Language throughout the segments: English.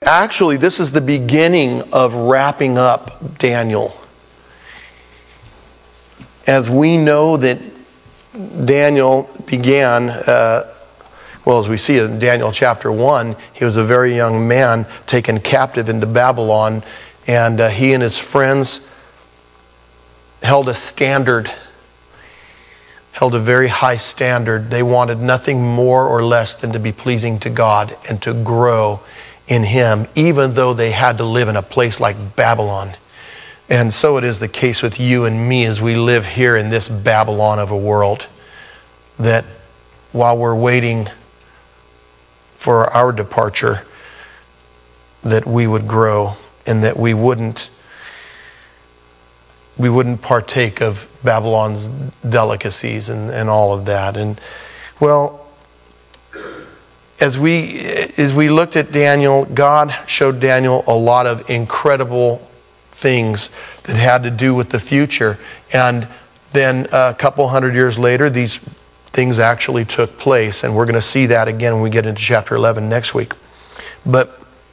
actually, this is the beginning of wrapping up Daniel. As we know that Daniel began, as we see in Daniel chapter 1, he was a very young man taken captive into Babylon, and he and his friends held a very high standard. They wanted nothing more or less than to be pleasing to God and to grow in Him, even though they had to live in a place like Babylon. And so it is the case with you and me as we live here in this Babylon of a world, that while we're waiting for our departure, that we would grow and that we wouldn't partake of Babylon's delicacies and all of that. And well, as we looked at Daniel, God showed Daniel a lot of incredible things that had to do with the future. And then a couple hundred years later, these things actually took place. And we're going to see that again when we get into chapter 11 next week. But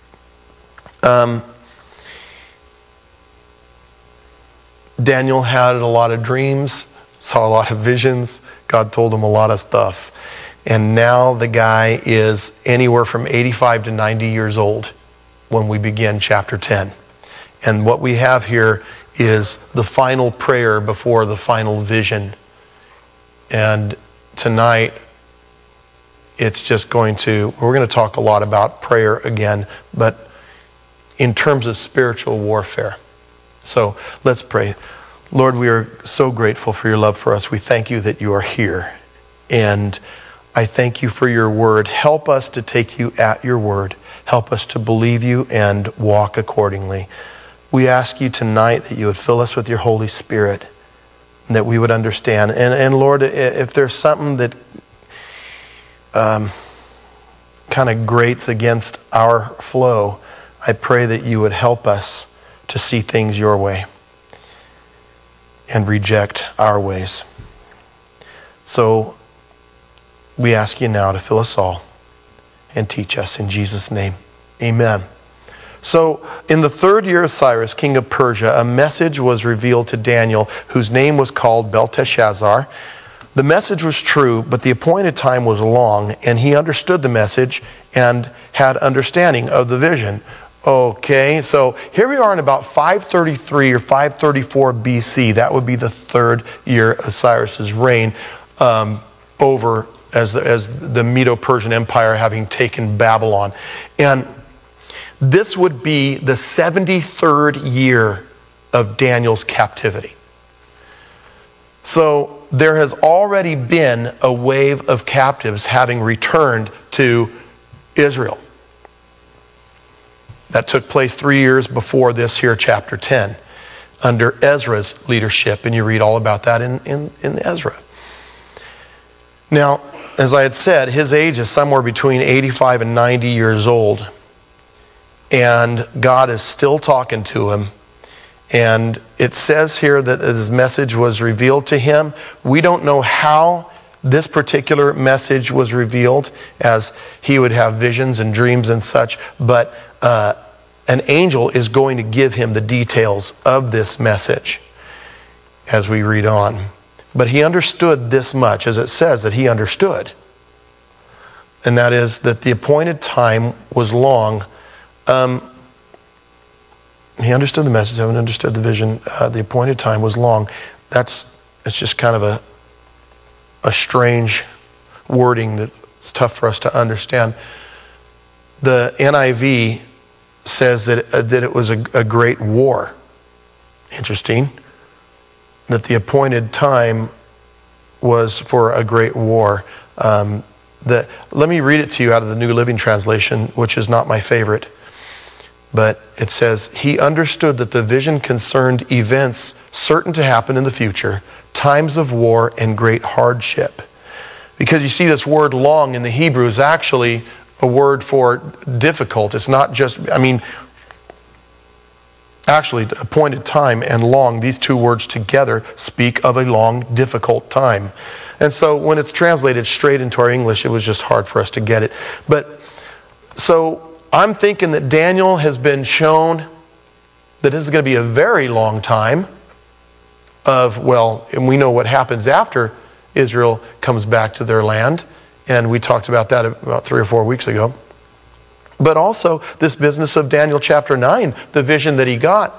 Daniel had a lot of dreams, saw a lot of visions. God told him a lot of stuff. And now the guy is anywhere from 85 to 90 years old when we begin chapter 10. And what we have here is the final prayer before the final vision. And tonight, we're going to talk a lot about prayer again, but in terms of spiritual warfare. So let's pray. Lord, we are so grateful for your love for us. We thank you that you are here. And I thank you for your word. Help us to take you at your word. Help us to believe you and walk accordingly. We ask you tonight that you would fill us with your Holy Spirit, and that we would understand. And Lord, if there's something that kind of grates against our flow, I pray that you would help us to see things your way and reject our ways. So we ask you now to fill us all and teach us in Jesus' name. Amen. So in the 3rd year of Cyrus, king of Persia, a message was revealed to Daniel, whose name was called Belteshazzar. The message was true, but the appointed time was long, and he understood the message and had understanding of the vision. Okay, so here we are in about 533 or 534 BC. That would be the 3rd year of Cyrus's reign, over as the Medo-Persian Empire having taken Babylon. And this would be the 73rd year of Daniel's captivity. So there has already been a wave of captives having returned to Israel. That took place 3 years before this here, chapter 10, under Ezra's leadership. And you read all about that in Ezra. Now, as I had said, his age is somewhere between 85 and 90 years old. And God is still talking to him. And it says here that his message was revealed to him. We don't know how this particular message was revealed, as he would have visions and dreams and such. But an angel is going to give him the details of this message as we read on. But he understood this much, as it says that he understood. And that is that the appointed time was long. He understood the message, haven't understood the vision. The appointed time was long. It's just kind of a strange wording that's tough for us to understand. The NIV says that it was a great war. Interesting. That the appointed time was for a great war. Let me read it to you out of the New Living Translation, which is not my favorite. But it says, he understood that the vision concerned events certain to happen in the future, times of war and great hardship. Because you see, this word long in the Hebrew is actually a word for difficult. It's not just, actually, appointed time and long, these two words together speak of a long, difficult time. And so when it's translated straight into our English, it was just hard for us to get it. But so I'm thinking that Daniel has been shown that this is going to be a very long time and we know what happens after Israel comes back to their land, and we talked about that about 3 or 4 weeks ago. But also this business of Daniel chapter 9, the vision that he got.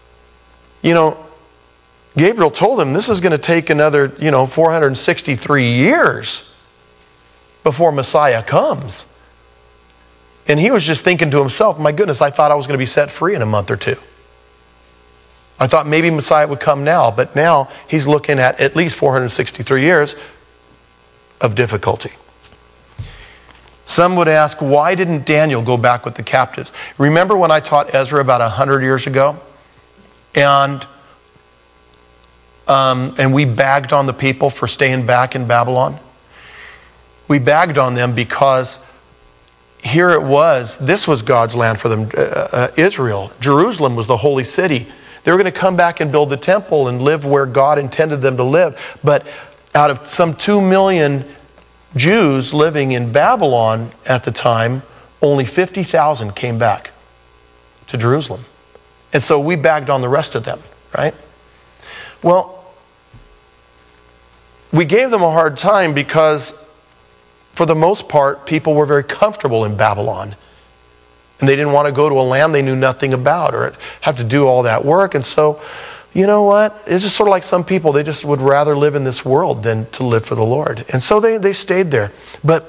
Gabriel told him this is going to take another, 463 years before Messiah comes. And he was just thinking to himself, my goodness, I thought I was going to be set free in a month or two. I thought maybe Messiah would come now, but now he's looking at least 463 years of difficulty. Some would ask, why didn't Daniel go back with the captives? Remember when I taught Ezra about 100 years ago? And we bagged on the people for staying back in Babylon? We bagged on them because here it was, this was God's land for them, Israel. Jerusalem was the holy city. They were going to come back and build the temple and live where God intended them to live. But out of some 2 million Jews living in Babylon at the time, only 50,000 came back to Jerusalem. And so we bagged on the rest of them, right? Well, we gave them a hard time because for the most part, people were very comfortable in Babylon. And they didn't want to go to a land they knew nothing about or have to do all that work. And so, you know what? It's just sort of like some people, they just would rather live in this world than to live for the Lord. And so they stayed there. But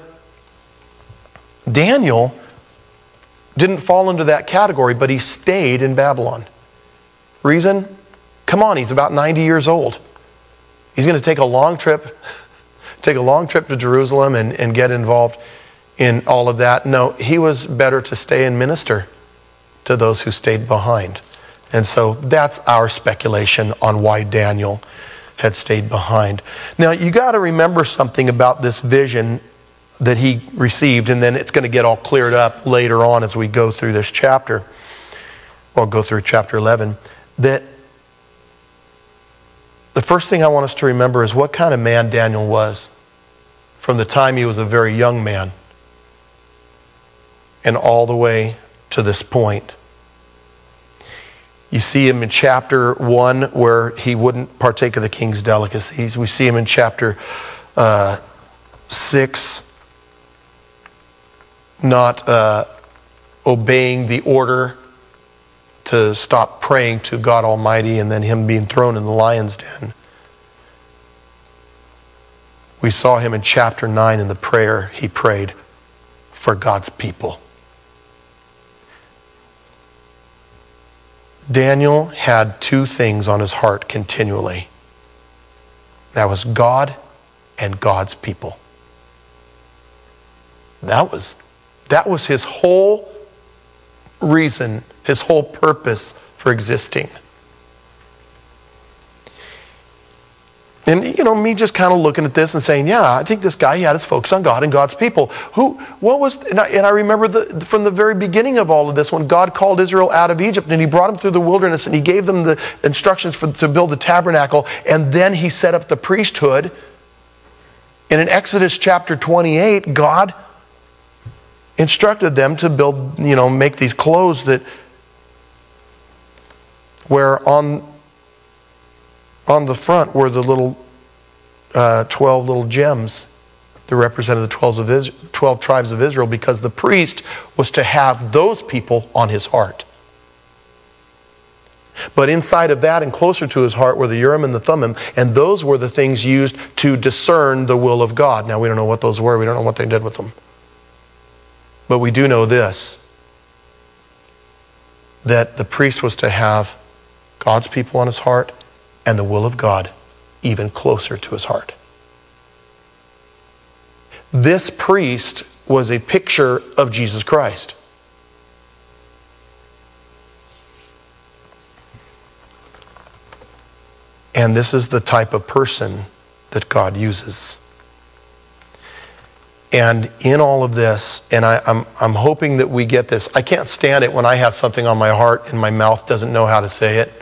Daniel didn't fall into that category, but he stayed in Babylon. Reason? Come on, he's about 90 years old. He's going to take a long trip to Jerusalem and get involved in all of that. No, he was better to stay and minister to those who stayed behind. And so that's our speculation on why Daniel had stayed behind. Now, you got to remember something about this vision that he received, and then it's going to get all cleared up later on as we go through this chapter, or go through chapter 11, that the first thing I want us to remember is what kind of man Daniel was from the time he was a very young man and all the way to this point. You see him in chapter 1 where he wouldn't partake of the king's delicacies. We see him in chapter 6 not obeying the order to stop praying to God Almighty, and then him being thrown in the lion's den. We saw him in chapter 9 in the prayer he prayed for God's people. Daniel had 2 things on his heart continually. That was God and God's people. That was his whole reason, his whole purpose for existing. And, me just kind of looking at this and saying, yeah, I think this guy, he had his focus on God and God's people. And I remember from the very beginning of all of this, when God called Israel out of Egypt and he brought them through the wilderness and he gave them the instructions to build the tabernacle, and then he set up the priesthood. And in Exodus chapter 28, God instructed them to build, make these clothes where on the front were the little 12 little gems that represented the 12 tribes of Israel, because the priest was to have those people on his heart. But inside of that and closer to his heart were the Urim and the Thummim, and those were the things used to discern the will of God. Now, we don't know what those were. We don't know what they did with them. But we do know this, that the priest was to have God's people on his heart and the will of God even closer to his heart. This priest was a picture of Jesus Christ. And this is the type of person that God uses. And in all of this, and I'm hoping that we get this. I can't stand it when I have something on my heart and my mouth doesn't know how to say it.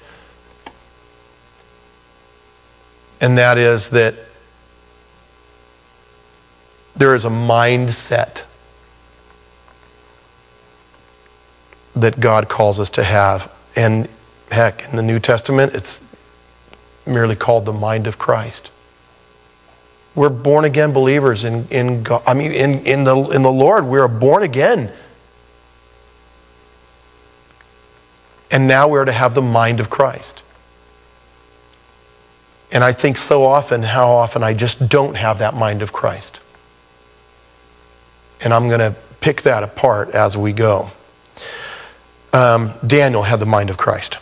And that is that there is a mindset that God calls us to have. And heck, in the New Testament, it's merely called the mind of Christ. We're born again believers in God. I mean, in the Lord, we're born again. And now we're to have the mind of Christ. And I think how often I just don't have that mind of Christ. And I'm going to pick that apart as we go. Daniel had the mind of Christ.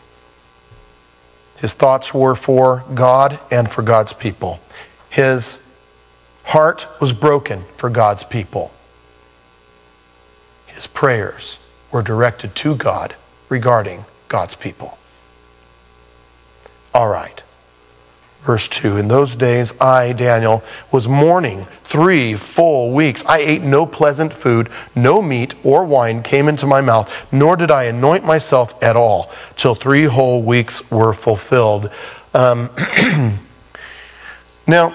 His thoughts were for God and for God's people. His heart was broken for God's people. His prayers were directed to God regarding God's people. All right. Verse 2, in those days I, Daniel, was mourning 3 full weeks. I ate no pleasant food, no meat or wine came into my mouth, nor did I anoint myself at all, till 3 whole weeks were fulfilled. Now,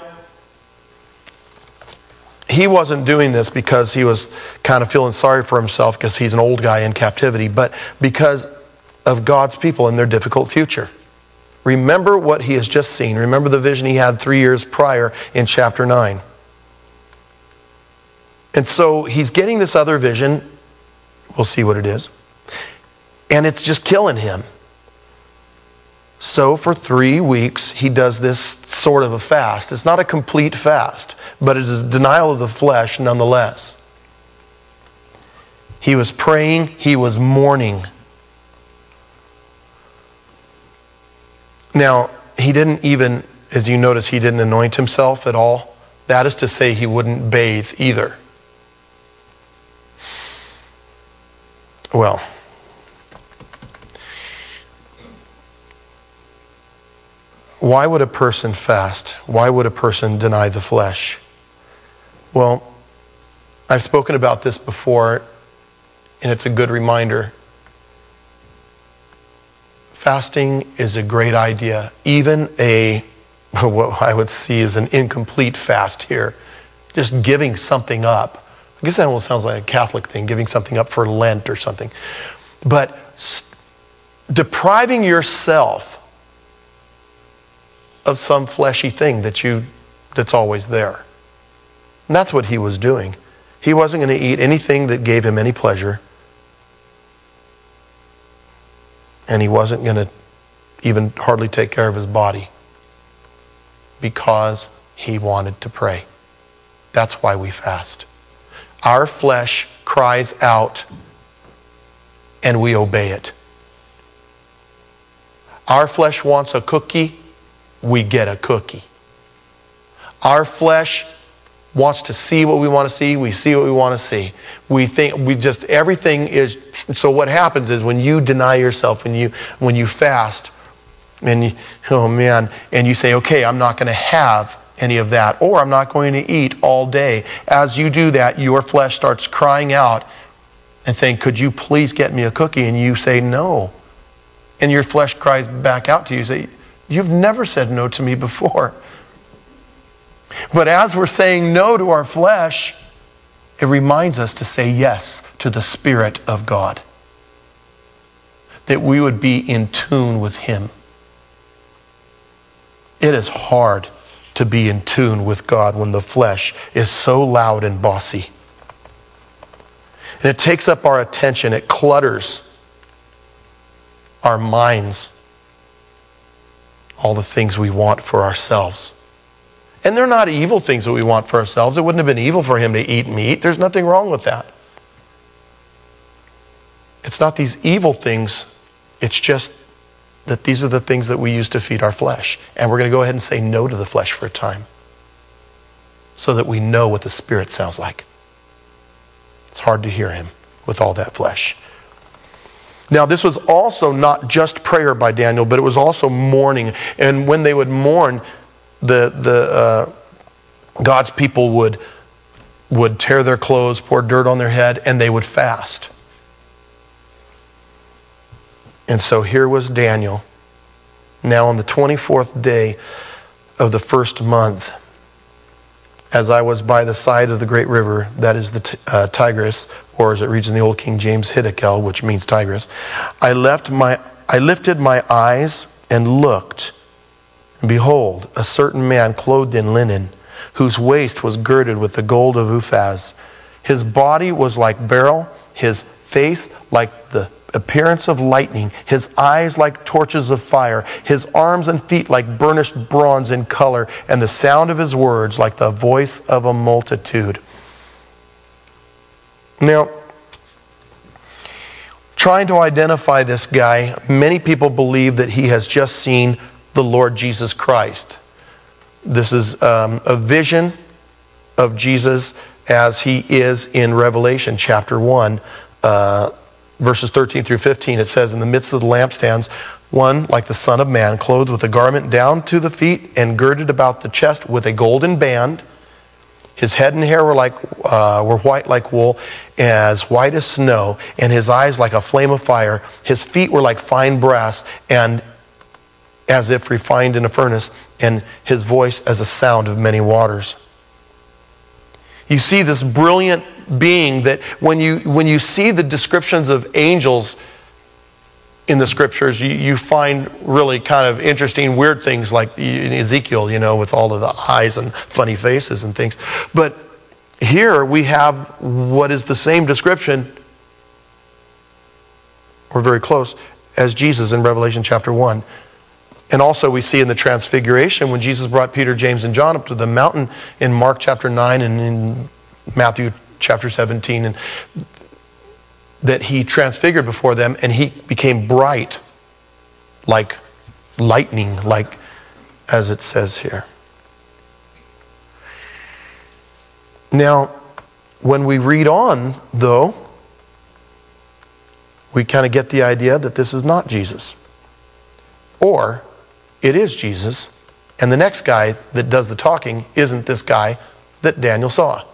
he wasn't doing this because he was kind of feeling sorry for himself because he's an old guy in captivity, but because of God's people and their difficult future. Remember what he has just seen. Remember the vision he had 3 years prior in chapter 9. And so he's getting this other vision. We'll see what it is. And it's just killing him. So for 3 weeks, he does this sort of a fast. It's not a complete fast, but it is a denial of the flesh nonetheless. He was praying. He was mourning. Now, he didn't even, as you notice, he didn't anoint himself at all. That is to say, he wouldn't bathe either. Well, why would a person fast? Why would a person deny the flesh? Well, I've spoken about this before, and it's a good reminder. Fasting is a great idea. Even what I would see as an incomplete fast here. Just giving something up. I guess that almost sounds like a Catholic thing, giving something up for Lent or something. But depriving yourself of some fleshy thing that's always there. And that's what he was doing. He wasn't going to eat anything that gave him any pleasure. And he wasn't going to even hardly take care of his body because he wanted to pray. That's why we fast. Our flesh cries out and we obey it. Our flesh wants a cookie, we get a cookie. Our flesh wants to see what we want to see, we see what we want to see. Everything is, so what happens is when you deny yourself, when you fast, and you say, okay, I'm not going to have any of that, or I'm not going to eat all day. As you do that, your flesh starts crying out and saying, could you please get me a cookie? And you say no. And your flesh cries back out to you, say, you've never said no to me before. But as we're saying no to our flesh, it reminds us to say yes to the Spirit of God. That we would be in tune with Him. It is hard to be in tune with God when the flesh is so loud and bossy. And it takes up our attention. It clutters our minds. All the things we want for ourselves. And they're not evil things that we want for ourselves. It wouldn't have been evil for him to eat meat. There's nothing wrong with that. It's not these evil things. It's just that these are the things that we use to feed our flesh. And we're going to go ahead and say no to the flesh for a time. So that we know what the Spirit sounds like. It's hard to hear Him with all that flesh. Now, this was also not just prayer by Daniel, but it was also mourning. And when they would mourn, God's people would tear their clothes, pour dirt on their head, and they would fast. And so here was Daniel, now on the 24th day of the first month. as I was by the side of the great river, that is the Tigris, or as it reads in the Old King James, Hiddekel, which means Tigris, I lifted my eyes and looked, and behold, a certain man clothed in linen, whose waist was girded with the gold of Uphaz. His body was like beryl, his face like the appearance of lightning, his eyes like torches of fire, his arms and feet like burnished bronze in color, and the sound of his words like the voice of a multitude. Now, trying to identify this guy, many people believe that he has just seen the Lord Jesus Christ. This is a vision of Jesus as he is in Revelation chapter 1, verses 13 through 15. It says, in the midst of the lampstands, one like the Son of Man, clothed with a garment down to the feet and girded about the chest with a golden band. His head and hair were white like wool, as white as snow, and his eyes like a flame of fire. His feet were like fine brass, and as if refined in a furnace, and his voice as a sound of many waters. You see this brilliant being that when you see the descriptions of angels in the scriptures, you find really kind of interesting, weird things like in Ezekiel, with all of the eyes and funny faces and things. But here we have what is the same description, or very close, as Jesus in Revelation chapter 1. And also we see in the Transfiguration when Jesus brought Peter, James, and John up to the mountain in Mark chapter 9 and in Matthew chapter 17, and that he transfigured before them and he became bright like lightning, like as it says here. Now, when we read on, though, we kind of get the idea that this is not Jesus. Or it is Jesus, and the next guy that does the talking isn't this guy that Daniel saw.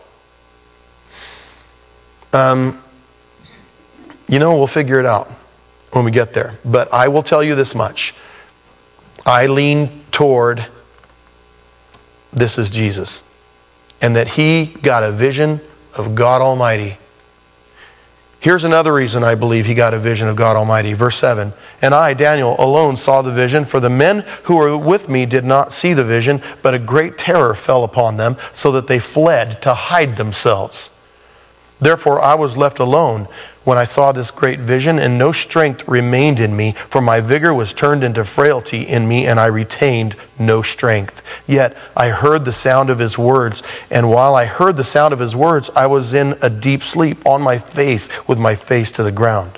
We'll figure it out when we get there. But I will tell you this much. I lean toward this is Jesus, and that he got a vision of God Almighty. Here's another reason I believe he got a vision of God Almighty. Verse 7, and I, Daniel, alone saw the vision, for the men who were with me did not see the vision, but a great terror fell upon them, so that they fled to hide themselves. Therefore I was left alone when I saw this great vision, and no strength remained in me, for my vigor was turned into frailty in me, and I retained no strength. Yet I heard the sound of his words, and while I heard the sound of his words, I was in a deep sleep, on my face, with my face to the ground.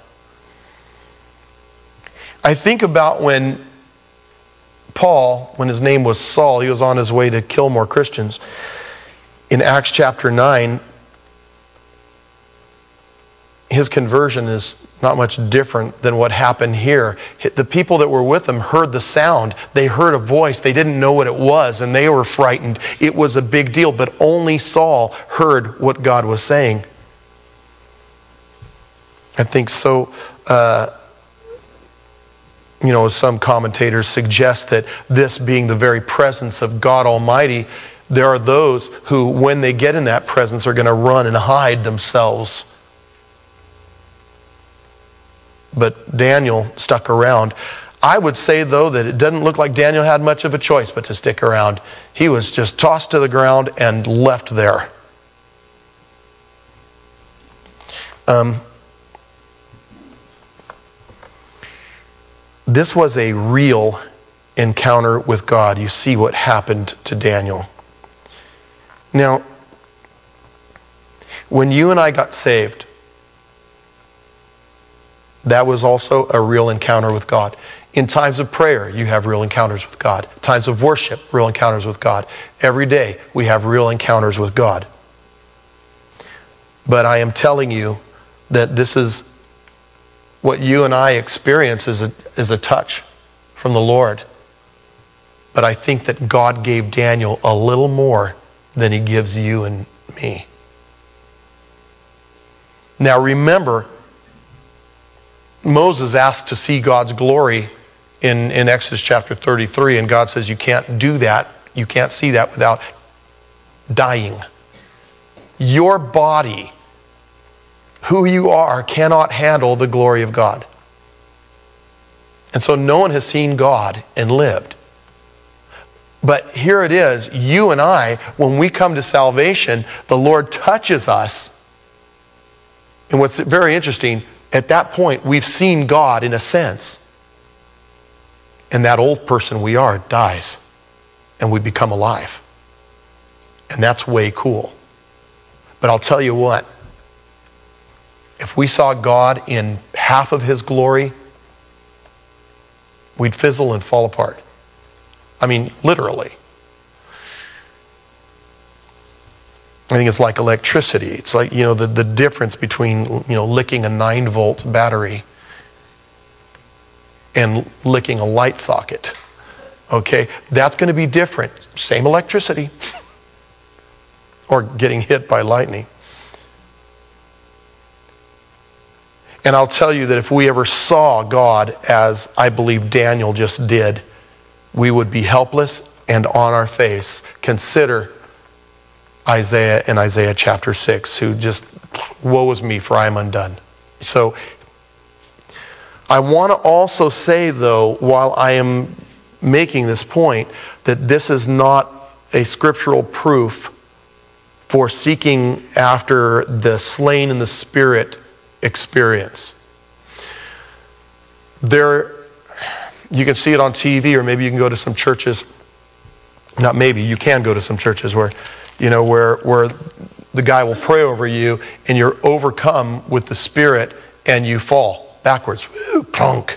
I think about when Paul, when his name was Saul, he was on his way to kill more Christians. In Acts chapter 9, his conversion is not much different than what happened here. The people that were with him heard the sound. They heard a voice. They didn't know what it was, and they were frightened. It was a big deal, but only Saul heard what God was saying. I think so. Some commentators suggest that this being the very presence of God Almighty, there are those who, when they get in that presence, are going to run and hide themselves. But Daniel stuck around. I would say, though, that it doesn't look like Daniel had much of a choice but to stick around. He was just tossed to the ground and left there. This was a real encounter with God. You see what happened to Daniel. Now, when you and I got saved, that was also a real encounter with God. In times of prayer, you have real encounters with God. Times of worship, real encounters with God. Every day, we have real encounters with God. But I am telling you that this is what you and I experience is a touch from the Lord. But I think that God gave Daniel a little more than he gives you and me. Now remember, Moses asked to see God's glory in Exodus chapter 33, and God says you can't do that. You can't see that without dying. Your body, who you are, cannot handle the glory of God. And so no one has seen God and lived. But here it is, you and I, when we come to salvation, the Lord touches us. And what's very interesting, at that point, we've seen God in a sense. And that old person we are dies. And we become alive. And that's way cool. But I'll tell you what, if we saw God in half of his glory, we'd fizzle and fall apart. I mean, literally. I think it's like electricity. It's like, the difference between, licking a 9-volt battery and licking a light socket. Okay? That's going to be different. Same electricity. Or getting hit by lightning. And I'll tell you that if we ever saw God as I believe Daniel just did, we would be helpless and on our face. Consider Isaiah in Isaiah chapter 6, who just, woe is me, for I am undone. So, I want to also say, though, while I am making this point, that this is not a scriptural proof for seeking after the slain in the spirit experience. You can see it on TV, or maybe you can go to some churches. Not maybe, you can go to some churches where the guy will pray over you and you're overcome with the Spirit and you fall backwards. Woo, plunk.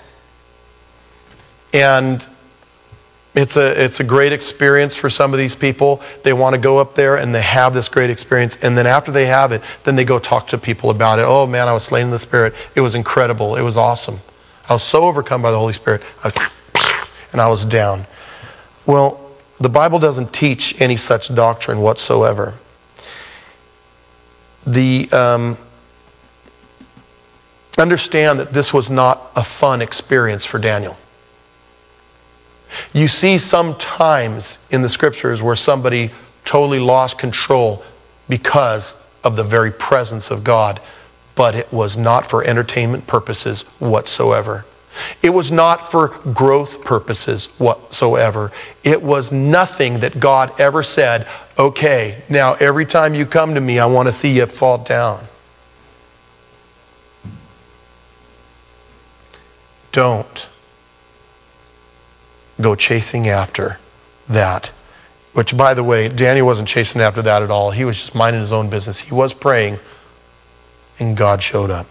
And it's a great experience for some of these people. They want to go up there and they have this great experience. And then after they have it, then they go talk to people about it. Oh man, I was slain in the Spirit. It was incredible. It was awesome. I was so overcome by the Holy Spirit. And I was down. Well, the Bible doesn't teach any such doctrine whatsoever. Understand that this was not a fun experience for Daniel. You see sometimes in the scriptures where somebody totally lost control because of the very presence of God, but it was not for entertainment purposes whatsoever. It was not for growth purposes whatsoever. It was nothing that God ever said, okay, now every time you come to me, I want to see you fall down. Don't go chasing after that. Which, by the way, Daniel wasn't chasing after that at all. He was just minding his own business. He was praying, and God showed up.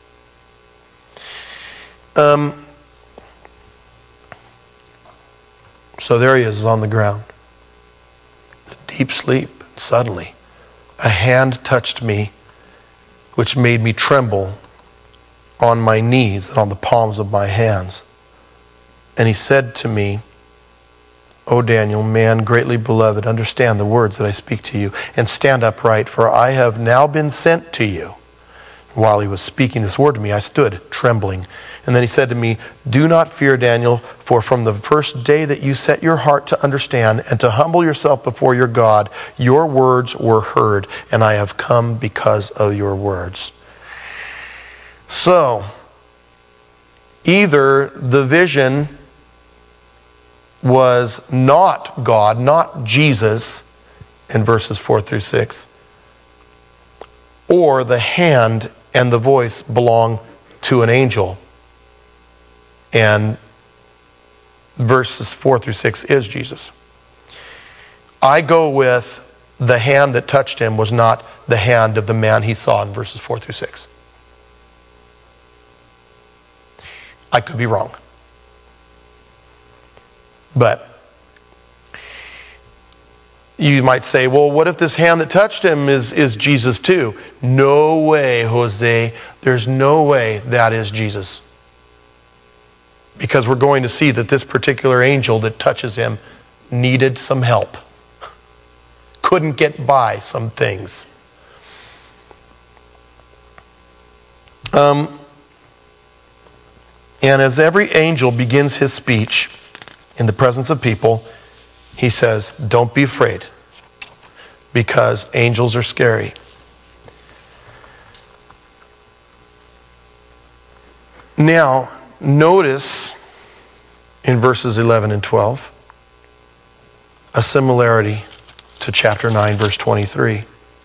So there he is on the ground. Deep sleep. Suddenly, a hand touched me, which made me tremble on my knees and on the palms of my hands. And he said to me, O Daniel, man greatly beloved, understand the words that I speak to you, and stand upright, for I have now been sent to you. While he was speaking this word to me, I stood trembling. And then he said to me, do not fear, Daniel, for from the first day that you set your heart to understand and to humble yourself before your God, your words were heard, and I have come because of your words. So, either the vision was not God, not Jesus, in verses 4 through 6, or the hand and the voice belong to an angel. And verses 4 through 6 is Jesus. I go with the hand that touched him was not the hand of the man he saw in verses 4 through 6. I could be wrong. But you might say, well, what if this hand that touched him is Jesus too? No way, Jose. There's no way that is Jesus. Because we're going to see that this particular angel that touches him needed some help. Couldn't get by some things. And as every angel begins his speech in the presence of people, he says, don't be afraid. because angels are scary. Now, notice in verses 11 and 12 a similarity to chapter 9, verse 23.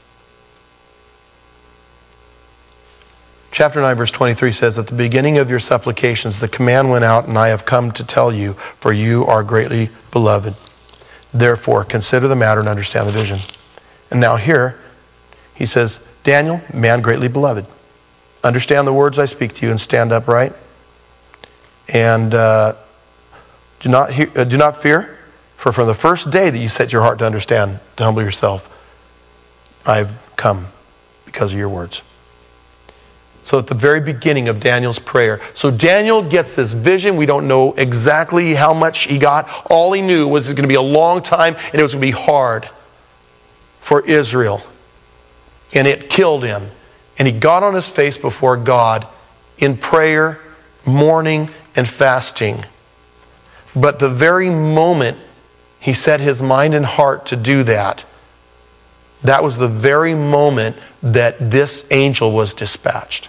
Chapter 9, verse 23 says, "At the beginning of your supplications, the command went out, and I have come to tell you, for you are greatly beloved. Therefore, consider the matter and understand the vision." And now here, he says, Daniel, man greatly beloved, understand the words I speak to you and stand upright. And do not fear, for from the first day that you set your heart to understand, to humble yourself, I've come because of your words. So at the very beginning of Daniel's prayer, so Daniel gets this vision. We don't know exactly how much he got. All he knew was it's going to be a long time and it was going to be hard for Israel. And it killed him. And he got on his face before God in prayer, mourning, and fasting. But the very moment he set his mind and heart to do that, that was the very moment that this angel was dispatched.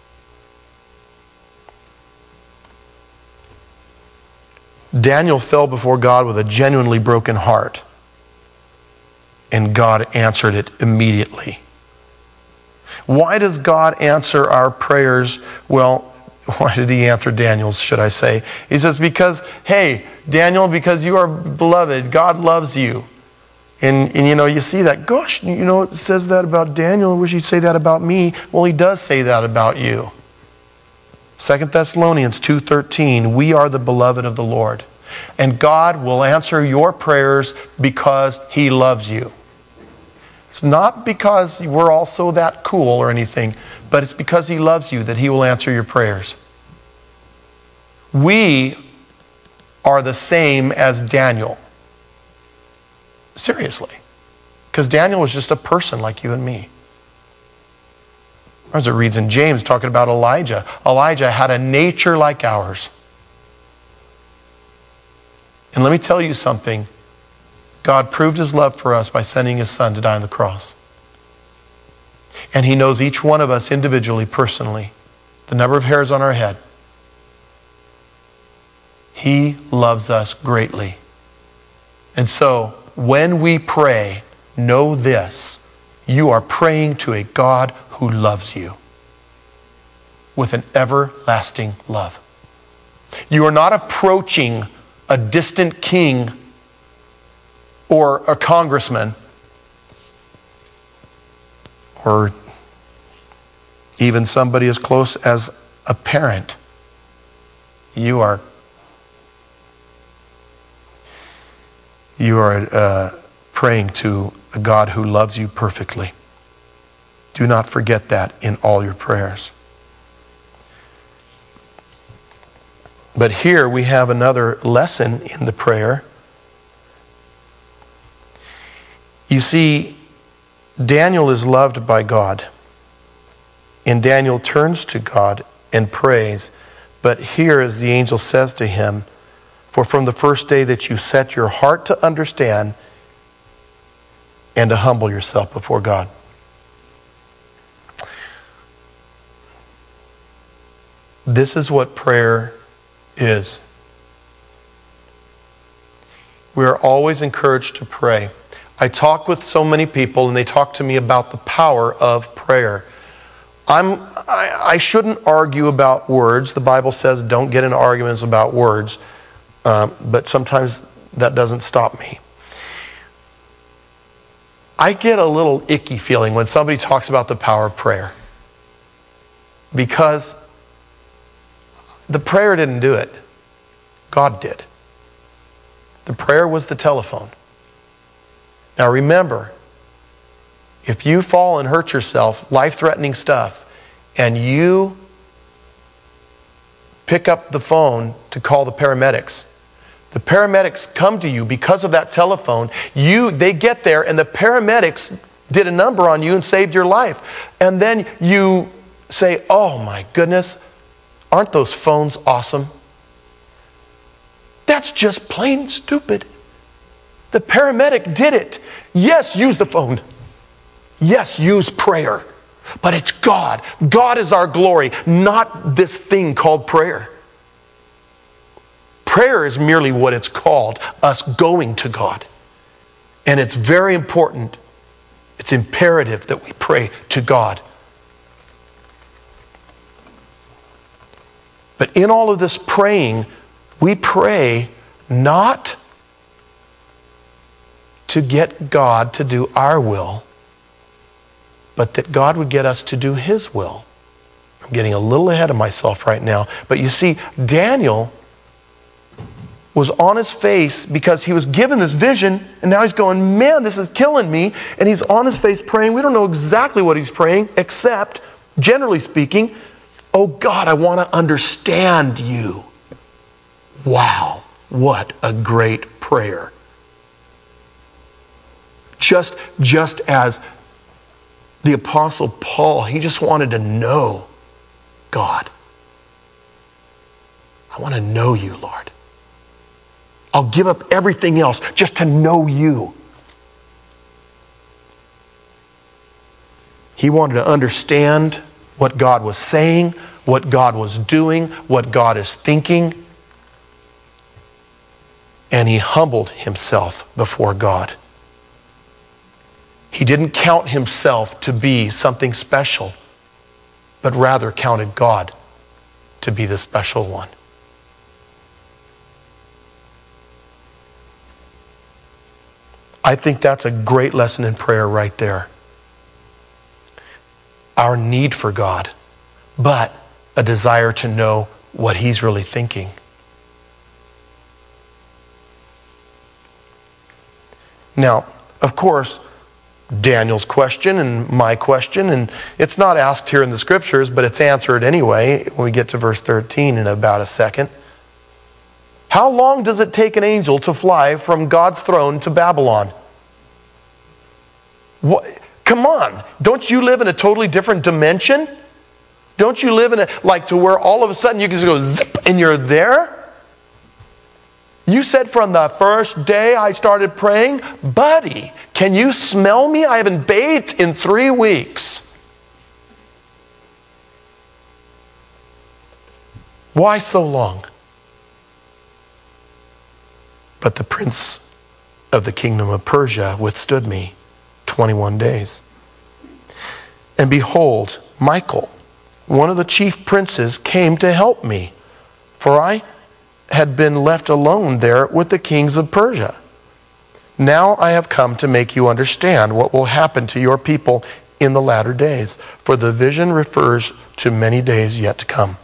Daniel fell before God with a genuinely broken heart, and God answered it immediately. Why does God answer our prayers? Well, why did he answer Daniel's, should I say? He says, because, hey, Daniel, because you are beloved, God loves you. And you see that, gosh, it says that about Daniel. I wish he'd say that about me. Well, he does say that about you. 2 Thessalonians 2:13, we are the beloved of the Lord. And God will answer your prayers because he loves you. It's not because we're all so that cool or anything, but it's because he loves you that he will answer your prayers. We are the same as Daniel. Seriously. Because Daniel was just a person like you and me. As it reads in James, talking about Elijah. Elijah had a nature like ours. And let me tell you something. God proved his love for us by sending his son to die on the cross. And he knows each one of us individually, personally, the number of hairs on our head. He loves us greatly. And so, when we pray, know this. You are praying to a God who loves you with an everlasting love. You are not approaching a distant king or a congressman or even somebody as close as a parent. You are praying to a God who loves you perfectly. Do not forget that in all your prayers. But here we have another lesson in the prayer. You see, Daniel is loved by God. And Daniel turns to God and prays. But here, as the angel says to him, for from the first day that you set your heart to understand and to humble yourself before God. This is what prayer is. We are always encouraged to pray. I talk with so many people and they talk to me about the power of prayer. I shouldn't argue about words. The Bible says don't get in arguments about words. But sometimes that doesn't stop me. I get a little icky feeling when somebody talks about the power of prayer. Because the prayer didn't do it. God did. The prayer was the telephone. Now remember, if you fall and hurt yourself, life-threatening stuff, and you pick up the phone to call the paramedics, the paramedics come to you because of that telephone. They get there and the paramedics did a number on you and saved your life. And then you say, oh my goodness, aren't those phones awesome? That's just plain stupid. The paramedic did it. Yes, use the phone. Yes, use prayer. But it's God. God is our glory, not this thing called prayer. Prayer is merely what it's called, us going to God. And it's very important. It's imperative that we pray to God. But in all of this praying, we pray not to get God to do our will, but that God would get us to do His will. I'm getting a little ahead of myself right now. But you see, Daniel was on his face because he was given this vision, and now he's going, man, this is killing me. And he's on his face praying. We don't know exactly what he's praying, except, generally speaking, oh God, I want to understand you. Wow, what a great prayer. Just as the Apostle Paul, he just wanted to know God. I want to know you, Lord. I'll give up everything else just to know you. He wanted to understand what God was saying, what God was doing, what God is thinking. And he humbled himself before God. He didn't count himself to be something special, but rather counted God to be the special one. I think that's a great lesson in prayer right there. Our need for God, but a desire to know what He's really thinking. Now, of course, Daniel's question and my question, and it's not asked here in the scriptures, but it's answered anyway when we get to verse 13 in about a second. How long does it take an angel to fly from God's throne to Babylon? What? Come on. Don't you live in a totally different dimension? Don't you live in a, like to where all of a sudden you can just go zip and you're there? You said from the first day I started praying, buddy, can you smell me? I haven't bathed in 3 weeks. Why so long? But the prince of the kingdom of Persia withstood me 21 days. And behold, Michael, one of the chief princes, came to help me, for I had been left alone there with the kings of Persia. Now I have come to make you understand what will happen to your people in the latter days, for the vision refers to many days yet to come.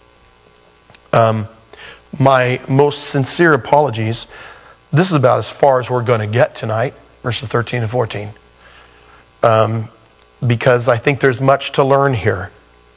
My most sincere apologies. This is about as far as we're going to get tonight, verses 13 and 14. Because I think there's much to learn here.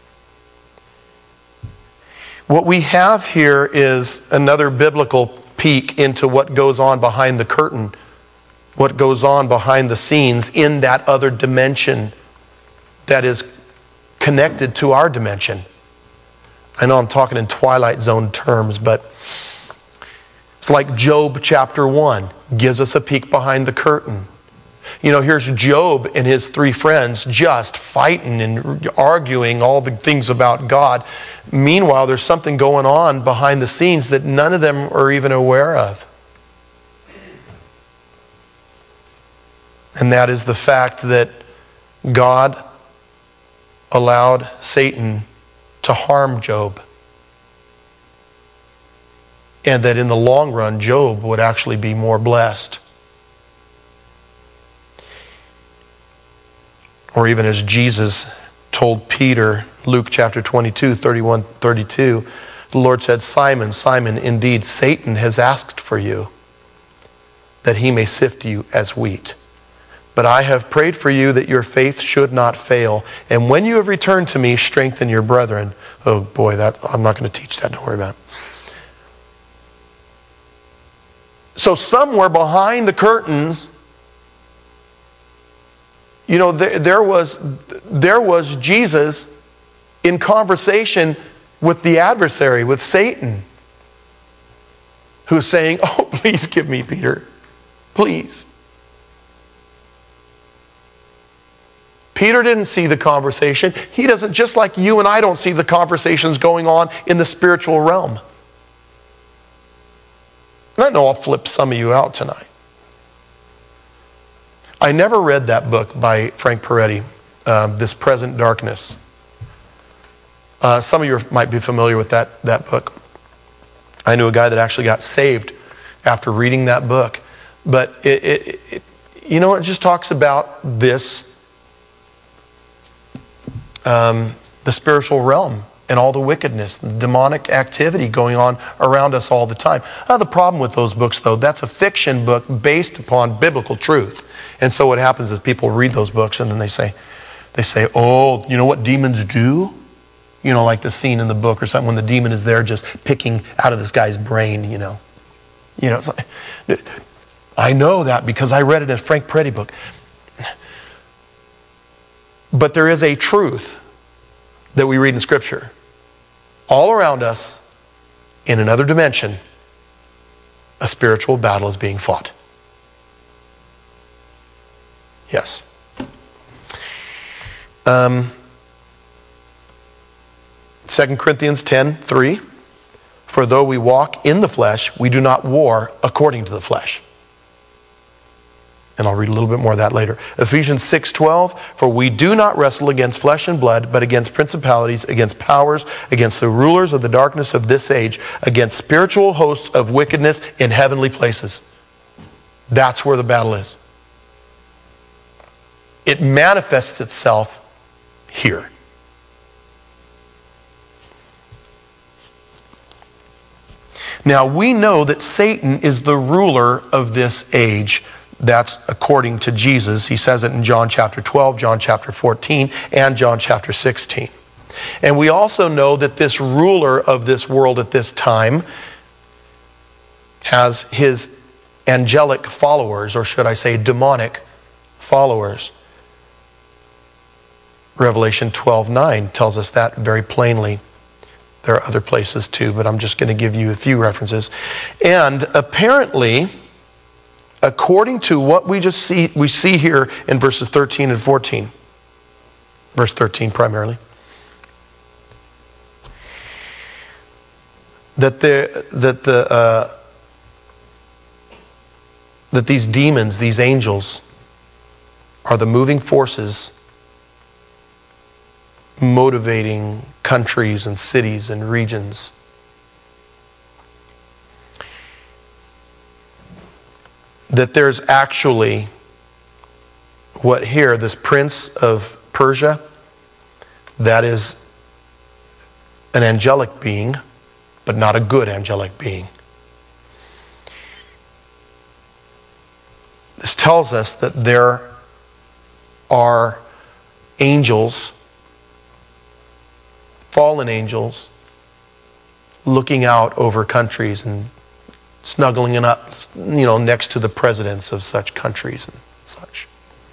What we have here is another biblical peek into what goes on behind the curtain, what goes on behind the scenes in that other dimension that is connected to our dimension. I know I'm talking in Twilight Zone terms, but it's like Job chapter 1 gives us a peek behind the curtain. You know, here's Job and his 3 friends just fighting and arguing all the things about God. Meanwhile, there's something going on behind the scenes that none of them are even aware of. And that is the fact that God allowed Satan to harm Job. And that in the long run, Job would actually be more blessed. Or even as Jesus told Peter, Luke chapter 22, 31, 32, the Lord said, Simon, Simon, indeed Satan has asked for you, that he may sift you as wheat. But I have prayed for you that your faith should not fail. And when you have returned to me, strengthen your brethren. Oh boy, I'm not going to teach that, don't worry about it. So somewhere behind the curtains, you know, there was Jesus in conversation with the adversary, with Satan, who's saying, oh, please give me Peter. Please. Peter didn't see the conversation. He doesn't, just like you and I don't see the conversations going on in the spiritual realm. And I know I'll flip some of you out tonight. I never read that book by Frank Peretti, This Present Darkness. Some of you might be familiar with that book. I knew a guy that actually got saved after reading that book. But it just talks about this, the spiritual realm and all the wickedness, the demonic activity going on around us all the time. The problem with those books, though, that's a fiction book based upon biblical truth. And so what happens is people read those books and then they say, oh, you know what demons do? Like the scene in the book or something when the demon is there just picking out of this guy's brain, it's like, I know that because I read it in a Frank Peretti book. But there is a truth that we read in Scripture. All around us, in another dimension, a spiritual battle is being fought. Yes. 2 Corinthians 10:3. For though we walk in the flesh, we do not war according to the flesh. And I'll read a little bit more of that later. Ephesians 6:12, for we do not wrestle against flesh and blood, but against principalities, against powers, against the rulers of the darkness of this age, against spiritual hosts of wickedness in heavenly places. That's where the battle is. It manifests itself here. Now, we know that Satan is the ruler of this age. That's according to Jesus. He says it in John chapter 12, John chapter 14, and John chapter 16. And we also know that this ruler of this world at this time has his angelic followers, or should I say demonic followers. Revelation 12:9 tells us that very plainly. There are other places too, but I'm just going to give you a few references. And apparently, according to what we see here in verses 13 and 14, verse 13 primarily, that these demons, these angels, are the moving forces motivating countries and cities and regions. That there's actually this prince of Persia, that is an angelic being, but not a good angelic being. This tells us that there are angels, fallen angels, looking out over countries and snuggling up, next to the presidents of such countries and such.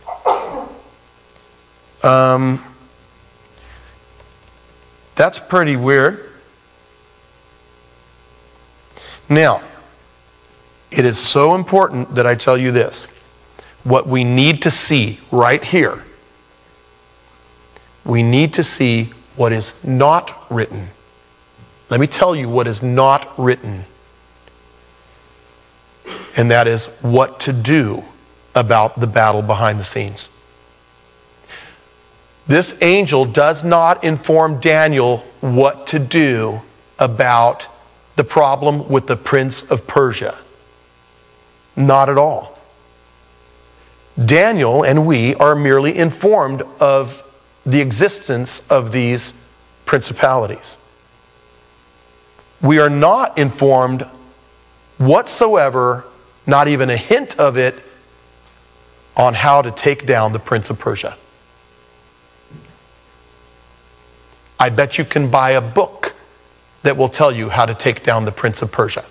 That's pretty weird. Now, it is so important that I tell you this. What we need to see right here, we need to see what is not written. Let me tell you what is not written. And that is what to do about the battle behind the scenes. This angel does not inform Daniel what to do about the problem with the prince of Persia. Not at all. Daniel and we are merely informed of the existence of these principalities. We are not informed whatsoever, not even a hint of it, on how to take down the prince of Persia. I bet you can buy a book that will tell you how to take down the prince of Persia.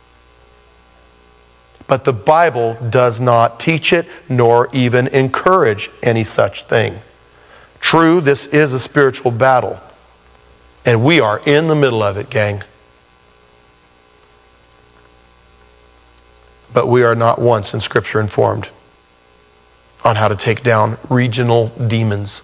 But the Bible does not teach it, nor even encourage any such thing. True, this is a spiritual battle, and we are in the middle of it, gang. But we are not once in Scripture informed on how to take down regional demons.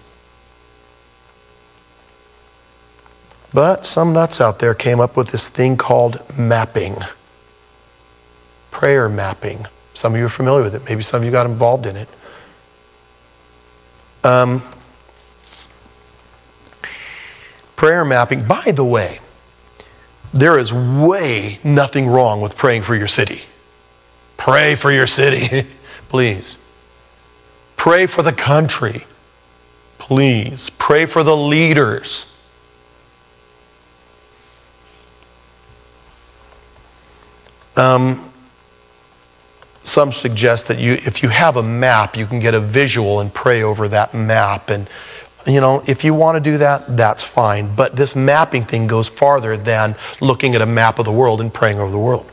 But some nuts out there came up with this thing called mapping. Prayer mapping. Some of you are familiar with it. Maybe some of you got involved in it. Prayer mapping. By the way, there is way nothing wrong with praying for your city. Pray for your city, please. Pray for the country, please. Pray for the leaders. Some suggest that if you have a map, you can get a visual and pray over that map. And, if you want to do that, that's fine. But this mapping thing goes farther than looking at a map of the world and praying over the world.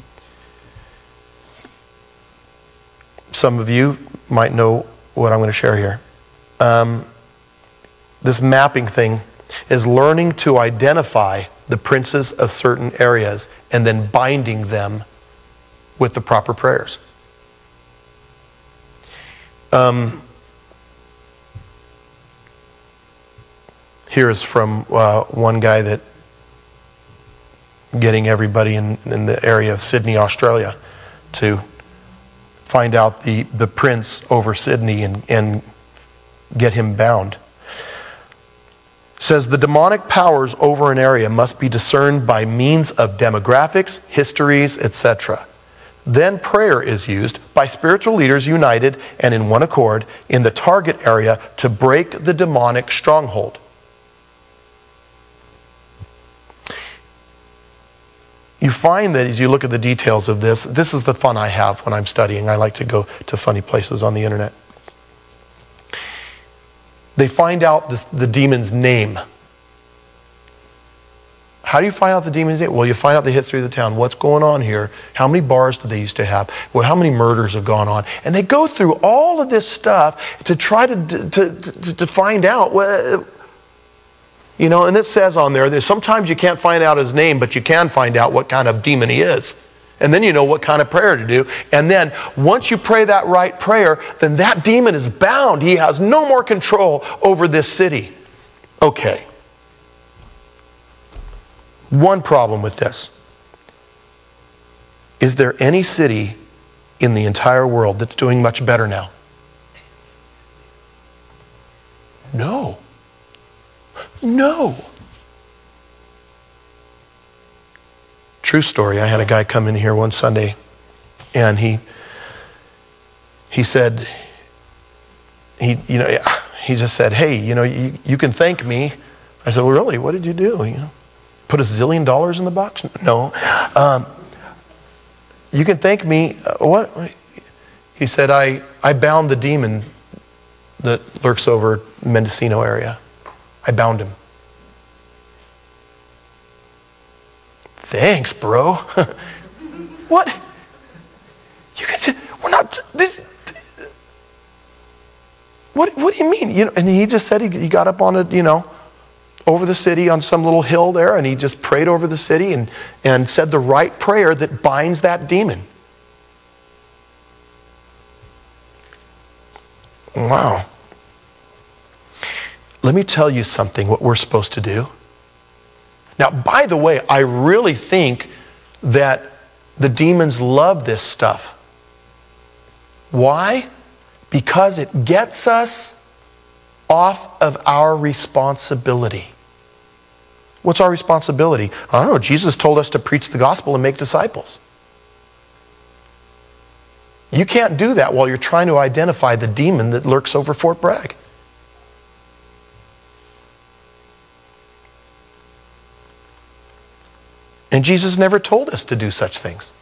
Some of you might know what I'm going to share here. This mapping thing is learning to identify the princes of certain areas and then binding them with the proper prayers. Here is from one guy that getting everybody in the area of Sydney, Australia, to find out the prince over Sydney and get him bound. It says the demonic powers over an area must be discerned by means of demographics, histories, etc. Then prayer is used by spiritual leaders united and in one accord in the target area to break the demonic stronghold. You find that as you look at the details of this is the fun I have when I'm studying. I like to go to funny places on the internet. They find out the demon's name. How do you find out the demon's name? Well, you find out the history of the town. What's going on here? How many bars did they used to have? Well, how many murders have gone on? And they go through all of this stuff to try to find out. And it says on there that sometimes you can't find out his name, but you can find out what kind of demon he is. And then you know what kind of prayer to do. And then once you pray that right prayer, then that demon is bound. He has no more control over this city. Okay. One problem with this. Is there any city in the entire world that's doing much better now? No. No. True story. I had a guy come in here one Sunday and he said, he just said, hey, you can thank me. I said, well, really? What did you do? Put $1 zillion in the box? No. You can thank me. What? He said, I bound the demon that lurks over Mendocino area. I bound him. Thanks, bro. What? You can say, we're not this. What do you mean? And he just said he got up on over the city on some little hill there, and he just prayed over the city and said the right prayer that binds that demon. Wow. Let me tell you something, what we're supposed to do. Now, by the way, I really think that the demons love this stuff. Why? Because it gets us off of our responsibility. What's our responsibility? I don't know. Jesus told us to preach the gospel and make disciples. You can't do that while you're trying to identify the demon that lurks over Fort Bragg. And Jesus never told us to do such things.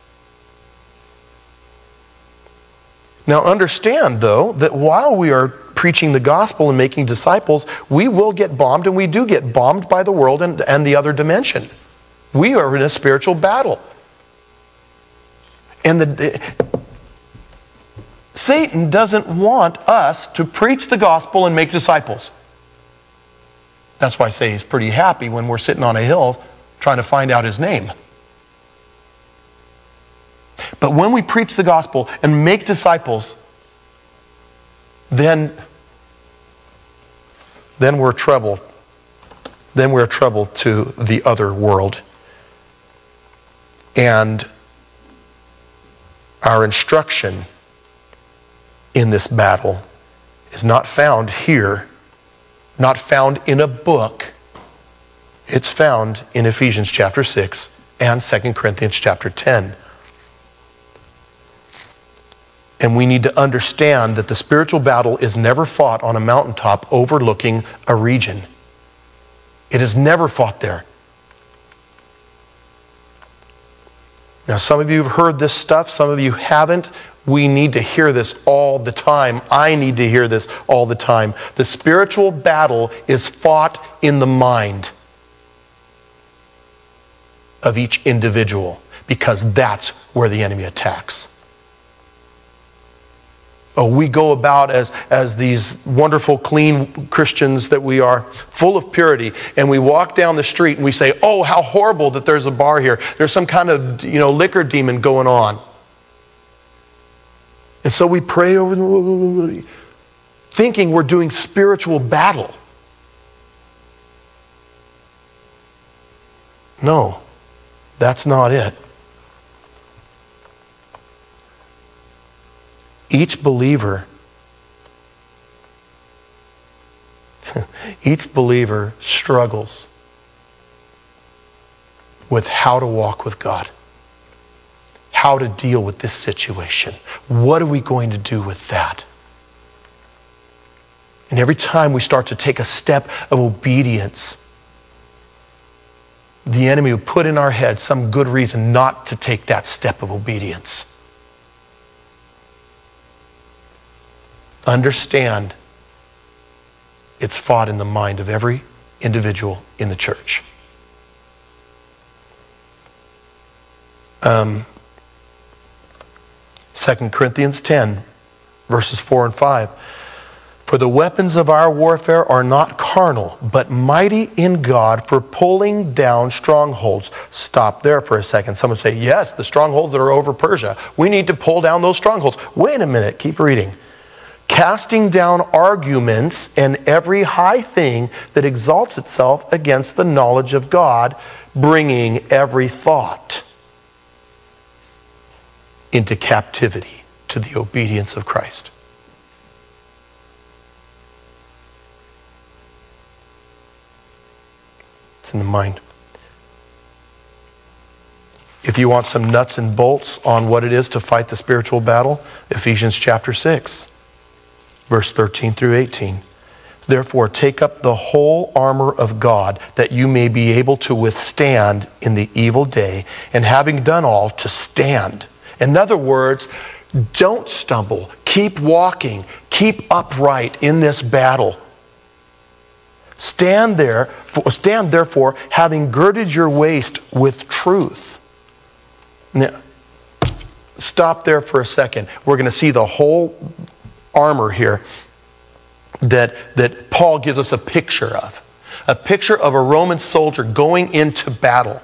Now understand, though, that while we are preaching the gospel and making disciples, we will get bombed, and we do get bombed by the world and the other dimension. We are in a spiritual battle. And Satan doesn't want us to preach the gospel and make disciples. That's why I say he's pretty happy when we're sitting on a hill trying to find out his name. But when we preach the gospel and make disciples, then we're trouble. Then we're trouble to the other world. And our instruction in this battle is not found here, not found in a book. It's found in Ephesians chapter 6 and 2 Corinthians chapter 10. And we need to understand that the spiritual battle is never fought on a mountaintop overlooking a region. It is never fought there. Now, some of you have heard this stuff, some of you haven't. We need to hear this all the time. I need to hear this all the time. The spiritual battle is fought in the mind of each individual, because that's where the enemy attacks. Oh, we go about as these wonderful, clean Christians that we are, full of purity, and we walk down the street and we say, oh, how horrible that there's a bar here. There's some kind of, liquor demon going on. And so we pray over, thinking we're doing spiritual battle. No, that's not it. Each believer struggles with how to walk with God, how to deal with this situation. What are we going to do with that? And every time we start to take a step of obedience, the enemy will put in our head some good reason not to take that step of obedience. Understand, it's fought in the mind of every individual in the church. 2 Corinthians 10, verses 4 and 5. For the weapons of our warfare are not carnal, but mighty in God for pulling down strongholds. Stop there for a second. Someone say, yes, the strongholds that are over Persia. We need to pull down those strongholds. Wait a minute, keep reading. Casting down arguments and every high thing that exalts itself against the knowledge of God, bringing every thought into captivity to the obedience of Christ. It's in the mind. If you want some nuts and bolts on what it is to fight the spiritual battle, Ephesians chapter 6. Verse 13 through 18. Therefore, take up the whole armor of God, that you may be able to withstand in the evil day, and having done all, to stand. In other words, don't stumble. Keep walking. Keep upright in this battle. Stand therefore, having girded your waist with truth. Now, stop there for a second. We're going to see the whole armor here that Paul gives us a picture of. A picture of a Roman soldier going into battle.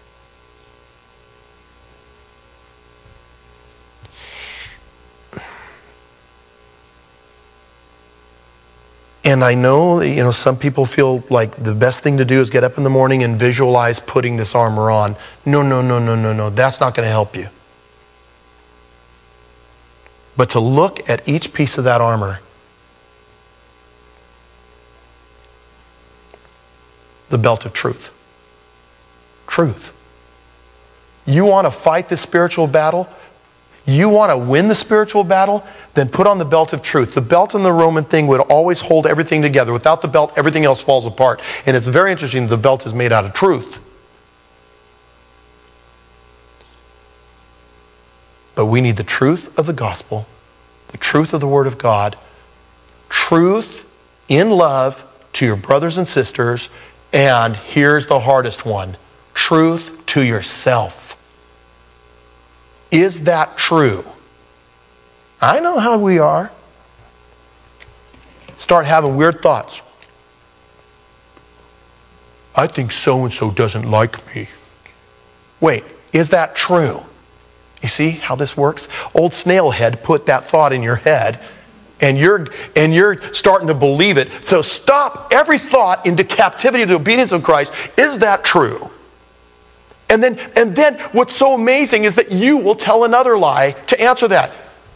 And I know, some people feel like the best thing to do is get up in the morning and visualize putting this armor on. No. That's not going to help you. But to look at each piece of that armor, the belt of truth. Truth. You want to fight this spiritual battle? You want to win the spiritual battle? Then put on the belt of truth. The belt in the Roman thing would always hold everything together. Without the belt, everything else falls apart. And it's very interesting that the belt is made out of truth. But we need the truth of the gospel, the truth of the Word of God, truth in love to your brothers and sisters, and here's the hardest one, truth to yourself. Is that true? I know how we are. Start having weird thoughts. I think so-and-so doesn't like me. Wait, is that true? You see how this works? Old Snailhead put that thought in your head. And you're starting to believe it. So stop every thought into captivity to the obedience of Christ. Is that true? And then what's so amazing is that you will tell another lie to answer that.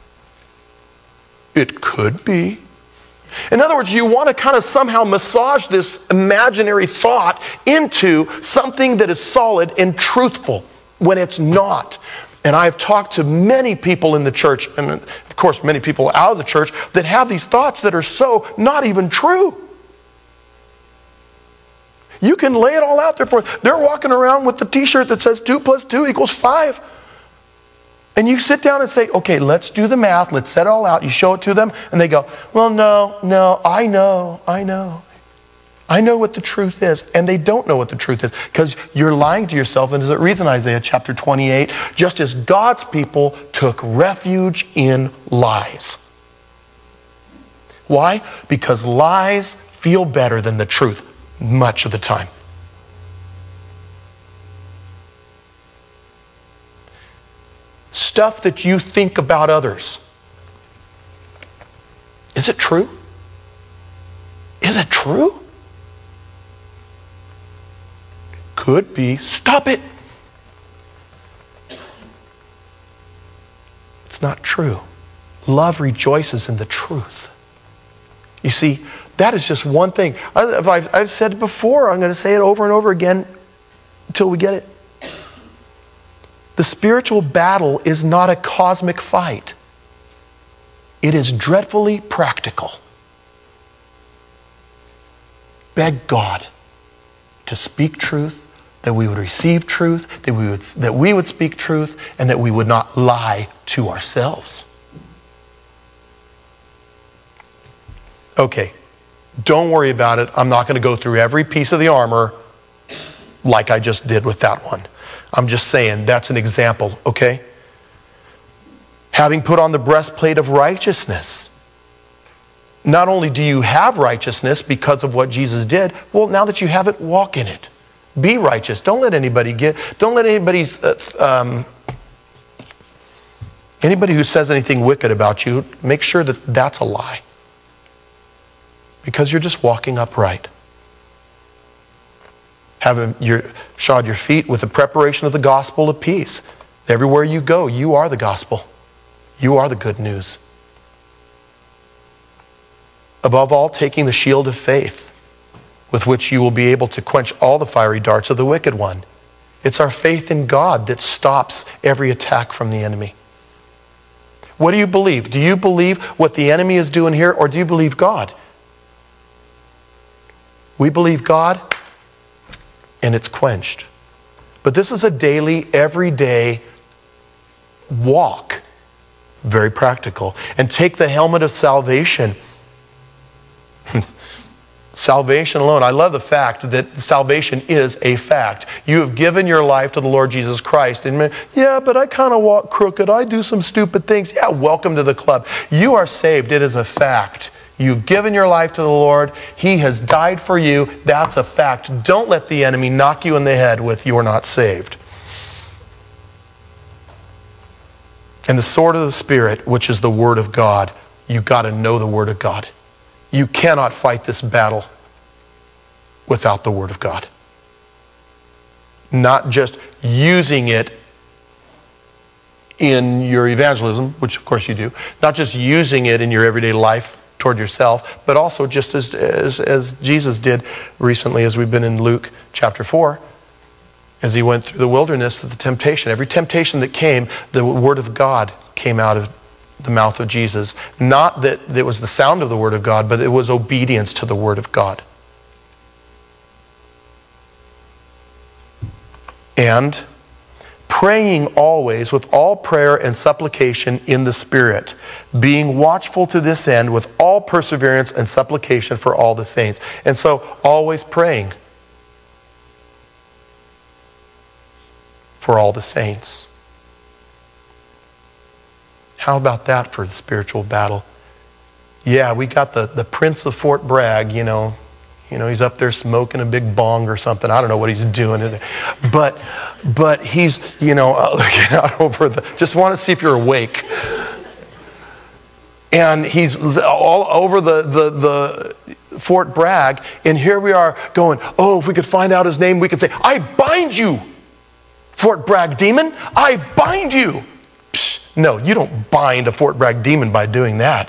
It could be. In other words, you want to kind of somehow massage this imaginary thought into something that is solid and truthful when it's not. And I've talked to many people in the church, and of course many people out of the church, that have these thoughts that are so not even true. You can lay it all out there for them. They're walking around with the t-shirt that says 2 + 2 = 5. And you sit down and say, okay, let's do the math. Let's set it all out. You show it to them, and they go, well, no, I know. I know what the truth is. And they don't know what the truth is because you're lying to yourself. And as it reads in Isaiah chapter 28, just as God's people took refuge in lies. Why? Because lies feel better than the truth much of the time. Stuff that you think about others. Is it true? Is it true? Could be. Stop it. It's not true. Love rejoices in the truth. You see, that is just one thing. I've said it before. I'm going to say it over and over again until we get it. The spiritual battle is not a cosmic fight. It is dreadfully practical. Beg God to speak truth, that we would receive truth, that we would speak truth, and that we would not lie to ourselves. Okay, don't worry about it. I'm not going to go through every piece of the armor like I just did with that one. I'm just saying that's an example, okay? Having put on the breastplate of righteousness. Not only do you have righteousness because of what Jesus did, well, now that you have it, walk in it. Be righteous. Don't let anybody anybody who says anything wicked about you, make sure that that's a lie. Because you're just walking upright. Having shod your feet with the preparation of the gospel of peace. Everywhere you go, you are the gospel. You are the good news. Above all, taking the shield of faith, with which you will be able to quench all the fiery darts of the wicked one. It's our faith in God that stops every attack from the enemy. What do you believe? Do you believe what the enemy is doing here, or do you believe God? We believe God, and it's quenched. But this is a daily, everyday walk. Very practical. And take the helmet of salvation. Salvation alone. I love the fact that salvation is a fact. You have given your life to the Lord Jesus Christ. And yeah, but I kind of walk crooked. I do some stupid things. Yeah, welcome to the club. You are saved. It is a fact. You've given your life to the Lord. He has died for you. That's a fact. Don't let the enemy knock you in the head with "you're not saved." And the sword of the Spirit, which is the Word of God. You've got to know the Word of God. You cannot fight this battle without the Word of God. Not just using it in your evangelism, which of course you do. Not just using it in your everyday life toward yourself, but also just as Jesus did recently, as we've been in Luke chapter 4, as he went through the wilderness, the temptation. Every temptation that came, the Word of God came out of the mouth of Jesus. Not that it was the sound of the Word of God, but it was obedience to the Word of God. And praying always with all prayer and supplication in the Spirit, being watchful to this end with all perseverance and supplication for all the saints. And so, always praying for all the saints. How about that for the spiritual battle? Yeah, we got the Prince of Fort Bragg, you know, he's up there smoking a big bong or something. I don't know what he's doing. But he's, looking out over just want to see if you're awake. And he's all over the Fort Bragg. And here we are going, oh, if we could find out his name, we could say, I bind you, Fort Bragg demon. I bind you. Psh, no, you don't bind a Fort Bragg demon by doing that.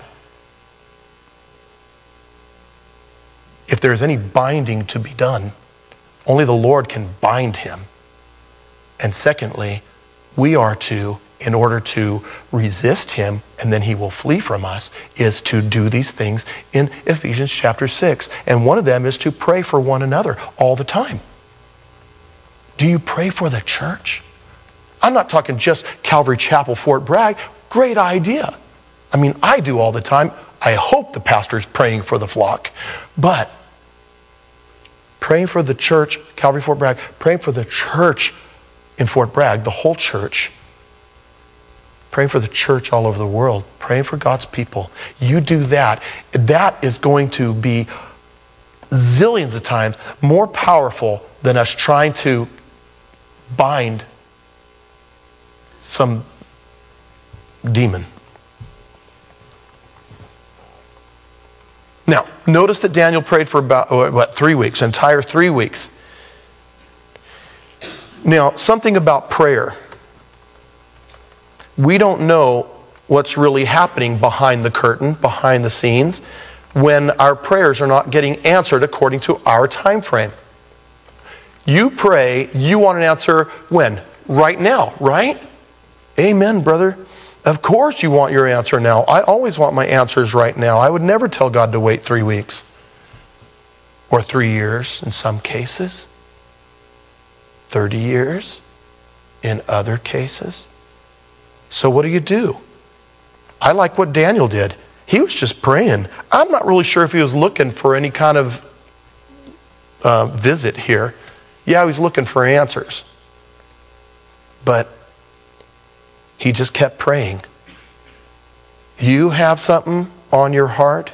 If there is any binding to be done, only the Lord can bind him. And secondly, we are to, in order to resist him, and then he will flee from us, is to do these things in Ephesians chapter 6. And one of them is to pray for one another all the time. Do you pray for the church? I'm not talking just Calvary Chapel, Fort Bragg. Great idea. I mean, I do all the time. I hope the pastor's praying for the flock. But praying for the church, Calvary, Fort Bragg, praying for the church in Fort Bragg, the whole church, praying for the church all over the world, praying for God's people. You do that. That is going to be zillions of times more powerful than us trying to bind some demon. Now, notice that Daniel prayed for about 3 weeks, an entire 3 weeks. Now, something about prayer. We don't know what's really happening behind the curtain, behind the scenes, when our prayers are not getting answered according to our time frame. You pray, you want an answer when? Right now, right? Amen, brother. Of course you want your answer now. I always want my answers right now. I would never tell God to wait 3 weeks. Or 3 years in some cases. 30 years in other cases. So what do? I like what Daniel did. He was just praying. I'm not really sure if he was looking for any kind of visit here. Yeah, he was looking for answers. But he just kept praying. You have something on your heart?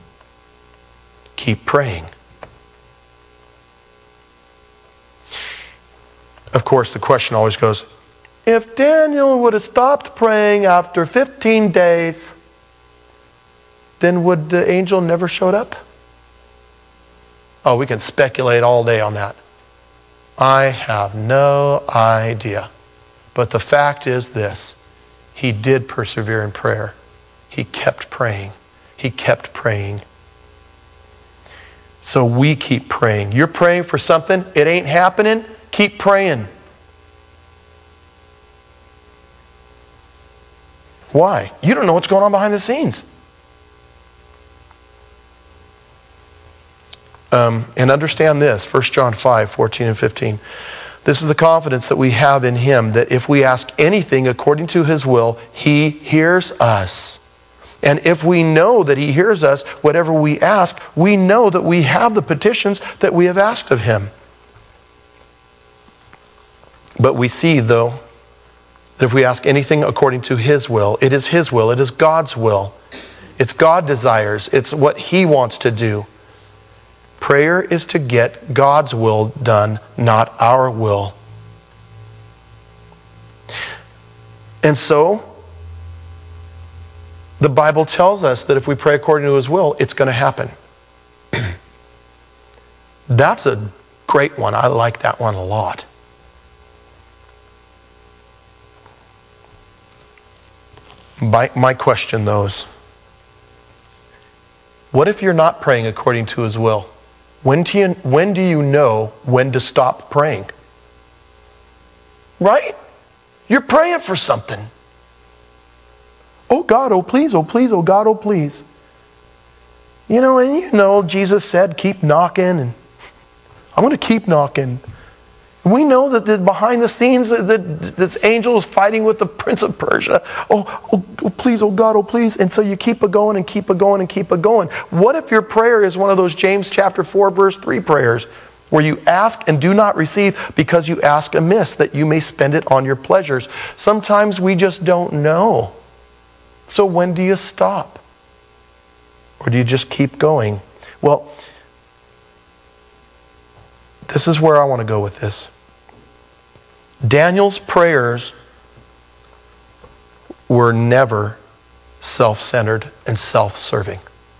Keep praying. Of course, the question always goes, if Daniel would have stopped praying after 15 days, then would the angel never showed up? Oh, we can speculate all day on that. I have no idea. But the fact is this, he did persevere in prayer. He kept praying. He kept praying. So we keep praying. You're praying for something, it ain't happening, keep praying. Why? You don't know what's going on behind the scenes. And understand this, 1 John 5, 14 and 15. This is the confidence that we have in him, that if we ask anything according to his will, he hears us. And if we know that he hears us, whatever we ask, we know that we have the petitions that we have asked of him. But we see, though, that if we ask anything according to his will, it is his will, it is God's will. It's God's desires, it's what he wants to do. Prayer is to get God's will done, not our will. And so, the Bible tells us that if we pray according to his will, it's going to happen. That's a great one. I like that one a lot. My question, though, is, what if you're not praying according to his will? When do you know when to stop praying? Right? You're praying for something. Oh God, oh please, oh please, oh God, oh please. And Jesus said, keep knocking, and I'm going to keep knocking. We know that behind the scenes, that this angel is fighting with the prince of Persia. Oh, please, oh God, oh please. And so you keep it going and keep it going and keep it going. What if your prayer is one of those James chapter 4, verse 3 prayers, where you ask and do not receive because you ask amiss, that you may spend it on your pleasures? Sometimes we just don't know. So when do you stop? Or do you just keep going? Well, this is where I want to go with this. Daniel's prayers were never self-centered, and self-serving.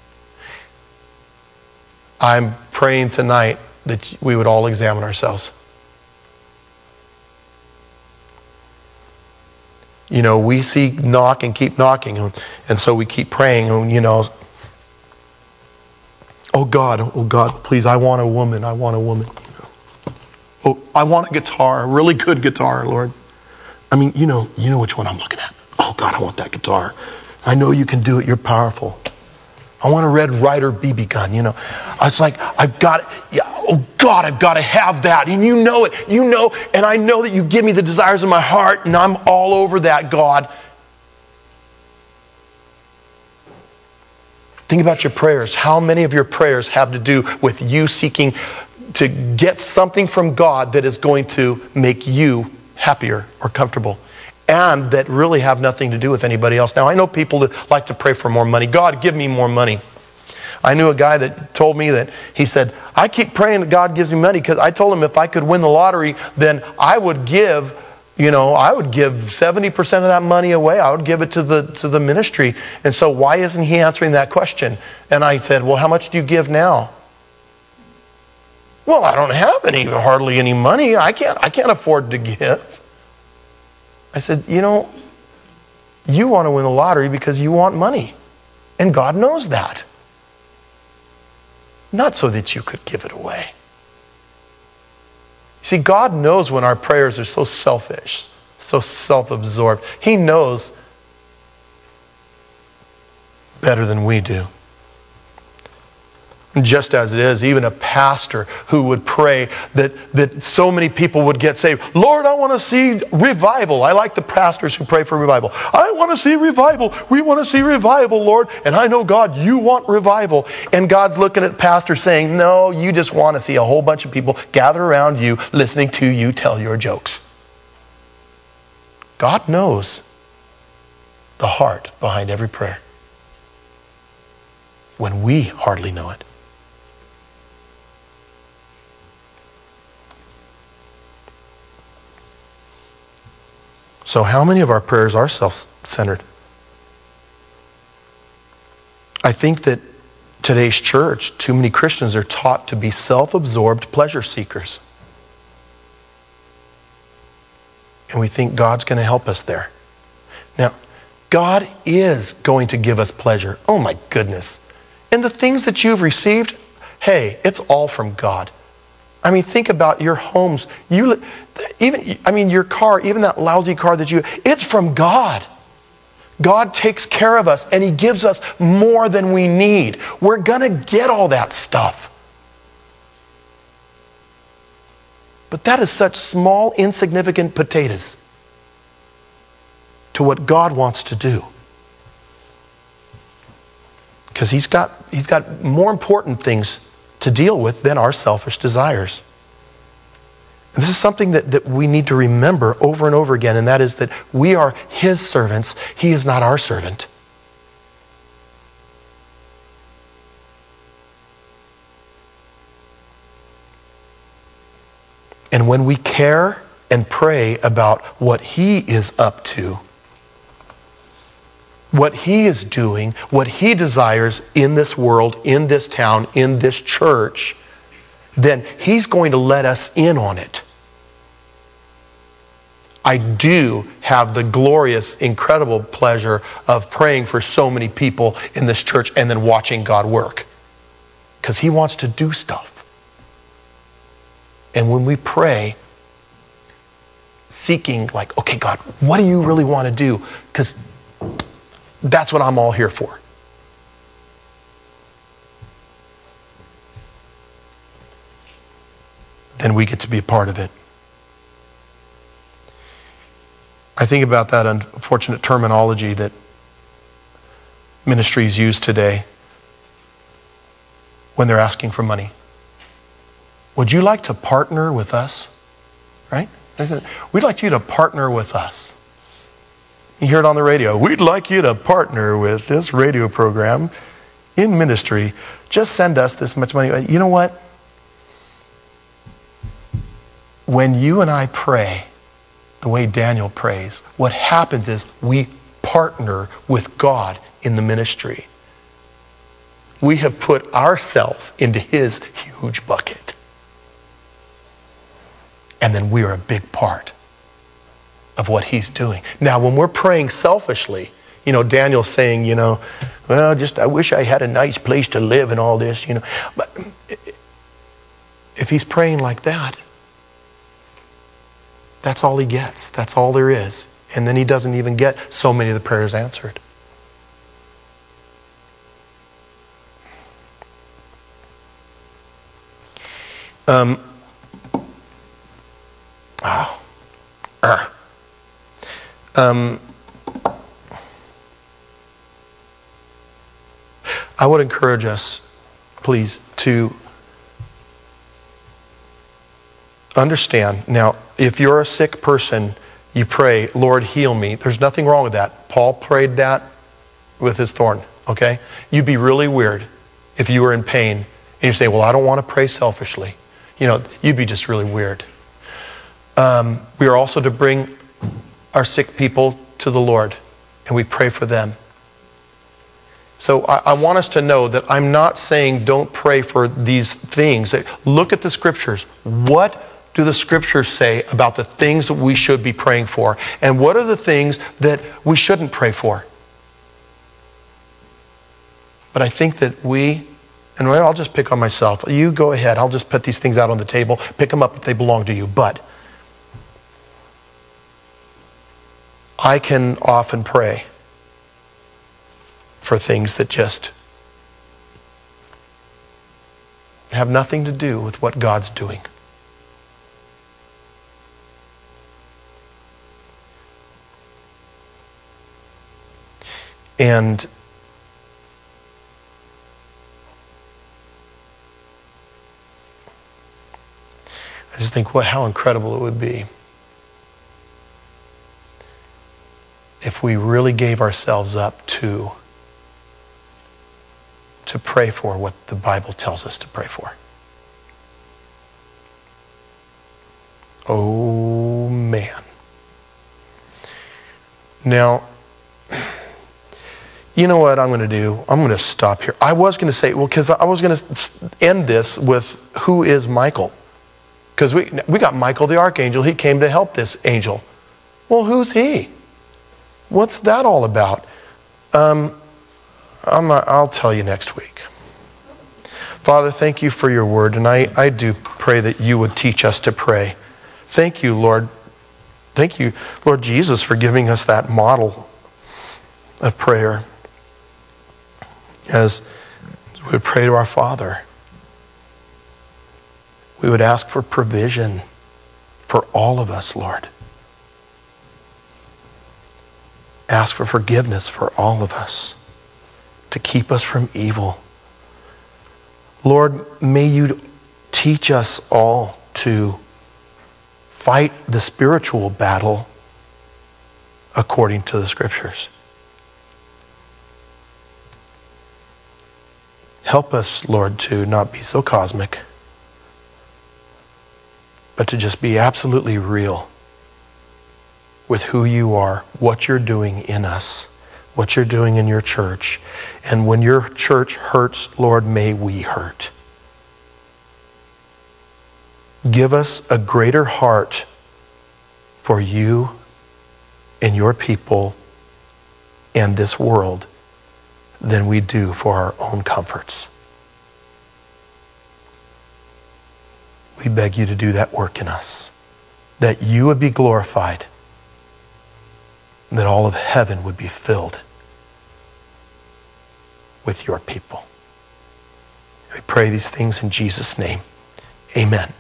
I'm praying tonight that we would all examine ourselves. You know, we see knock and keep knocking, and so we keep praying, and you know, oh God, please, I want a woman. You know. Oh, I want a guitar, a really good guitar, Lord. I mean, you know which one I'm looking at. Oh God, I want that guitar. I know you can do it. You're powerful. I want a Red Ryder BB gun, you know. It's like, I've got it. Yeah, oh God, I've got to have that. And you know it. You know, and I know that you give me the desires of my heart, and I'm all over that, God. Think about your prayers. How many of your prayers have to do with you seeking to get something from God that is going to make you happier or comfortable, and that really have nothing to do with anybody else? Now, I know people that like to pray for more money. God, give me more money. I knew a guy that told me that, he said, I keep praying that God gives me money because I told him if I could win the lottery, then I would give 70% of that money away. I would give it to the ministry. And so why isn't he answering that question? And I said, well, how much do you give now? Well, I don't have hardly any money. I can't afford to give. I said, you know, you want to win the lottery because you want money. And God knows that. Not so that you could give it away. See, God knows when our prayers are so selfish, so self-absorbed. He knows better than we do. Just as it is, even a pastor who would pray that so many people would get saved. Lord, I want to see revival. I like the pastors who pray for revival. I want to see revival. We want to see revival, Lord. And I know, God, you want revival. And God's looking at the pastor saying, no, you just want to see a whole bunch of people gather around you, listening to you tell your jokes. God knows the heart behind every prayer, when we hardly know it. So how many of our prayers are self-centered? I think that today's church, too many Christians are taught to be self-absorbed pleasure seekers. And we think God's going to help us there. Now, God is going to give us pleasure. Oh my goodness. And the things that you've received, hey, it's all from God. I mean, think about your homes. Your car, even that lousy car it's from God. God takes care of us and He gives us more than we need. We're going to get all that stuff. But that is such small, insignificant potatoes to what God wants to do. Because He's got more important things to deal with than our selfish desires. And this is something that we need to remember over and over again, and that is that we are His servants. He is not our servant. And when we care and pray about what He is up to, what He is doing, what He desires in this world, in this town, in this church, then He's going to let us in on it. I do have the glorious, incredible pleasure of praying for so many people in this church and then watching God work. Because He wants to do stuff. And when we pray, seeking like, okay, God, what do you really want to do? Because that's what I'm all here for. Then we get to be a part of it. I think about that unfortunate terminology that ministries use today when they're asking for money. Would you like to partner with us? Right? We'd like you to partner with us. You hear it on the radio. We'd like you to partner with this radio program in ministry. Just send us this much money. You know what? When you and I pray the way Daniel prays, what happens is we partner with God in the ministry. We have put ourselves into his huge bucket. And then we are a big part of what he's doing. Now, when we're praying selfishly, Daniel's saying, well, just I wish I had a nice place to live and all this, But if he's praying like that, that's all he gets. That's all there is. And then he doesn't even get so many of the prayers answered. I would encourage us, please, to understand. Now, if you're a sick person, you pray, Lord, heal me. There's nothing wrong with that. Paul prayed that with his thorn, okay? You'd be really weird if you were in pain and you say, well, I don't want to pray selfishly. You'd be just really weird. We are also to bring our sick people to the Lord, and we pray for them. So I want us to know that I'm not saying don't pray for these things. Look at the scriptures. What do the scriptures say about the things that we should be praying for? And what are the things that we shouldn't pray for? But I think that and I'll just pick on myself. You go ahead. I'll just put these things out on the table. Pick them up if they belong to you. But I can often pray for things that just have nothing to do with what God's doing. And I just think how incredible it would be if we really gave ourselves up to pray for what the Bible tells us to pray for. Oh, man. Now, you know what I'm going to do? I'm going to stop here. I was going to say, because I was going to end this with who is Michael? Because we got Michael the archangel. He came to help this angel. Well, who's he? What's that all about? I'll tell you next week. Father, thank you for your word, and I do pray that you would teach us to pray. Thank you, Lord. Thank you, Lord Jesus, for giving us that model of prayer as we would pray to our Father. We would ask for provision for all of us, Lord. Ask for forgiveness for all of us, to keep us from evil. Lord, may you teach us all to fight the spiritual battle according to the scriptures. Help us, Lord, to not be so cosmic, but to just be absolutely real with who you are, what you're doing in us, what you're doing in your church. And when your church hurts, Lord, may we hurt. Give us a greater heart for you and your people and this world than we do for our own comforts. We beg you to do that work in us, that you would be glorified, and that all of heaven would be filled with your people. We pray these things in Jesus' name. Amen.